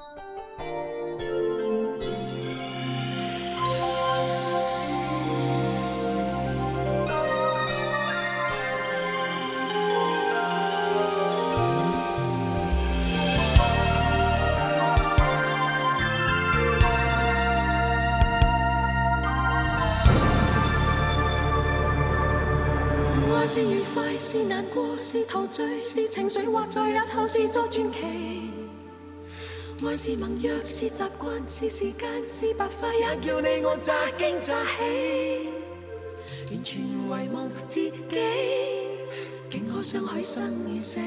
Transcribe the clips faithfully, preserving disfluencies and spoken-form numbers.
是愉快，是难过，是陶醉，是情绪，或在日後是作傳奇。愛是盟約，是習慣，是時間，是白髮，也叫你我乍驚乍喜。完全遺忘自己，竟可相許生與死。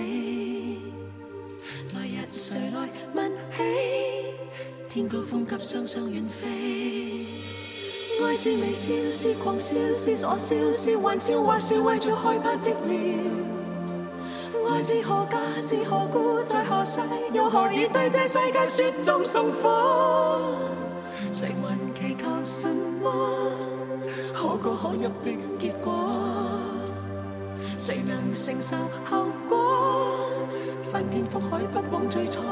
來日誰來問起？天高風急，雙雙遠飛。愛是微笑，是狂笑，是傻笑，是玩笑，或是為著害怕寂寥。愛是何價，是何故，在何世，又何以對這世界雪中送火？誰還祈求什麼可歌可泣的結果？誰能承受後果？翻天覆海，不枉最初。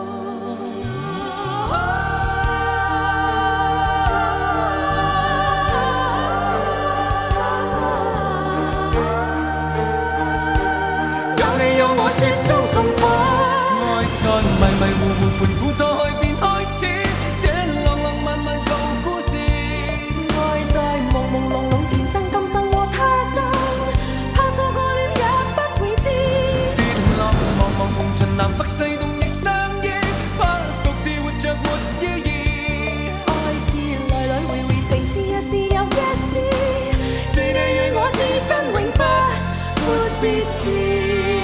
雪中送火，愛在迷迷糊糊盤古錯去便開始，這浪浪漫漫舊故事。愛在朦朦朧朧前生今生和他生，怕錯過了也不會知。跌落茫茫紅塵南北西東亦相依，怕獨自活着沒意義。愛是來來回回，情是一時又一時，是你與我此生永不闊別時。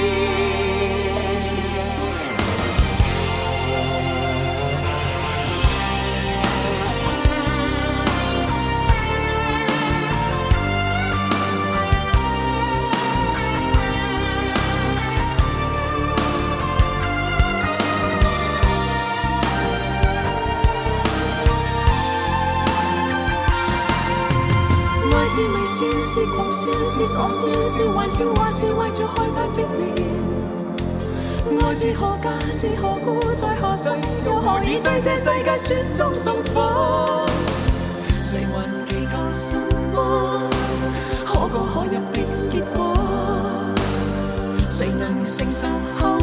是微笑，是狂笑，是傻笑，是玩笑，或是為著害怕寂寥。愛是何價，是何故，在何世，又何以對這世界雪中送火？誰還祈求什麼可歌可泣的結果？誰能承受後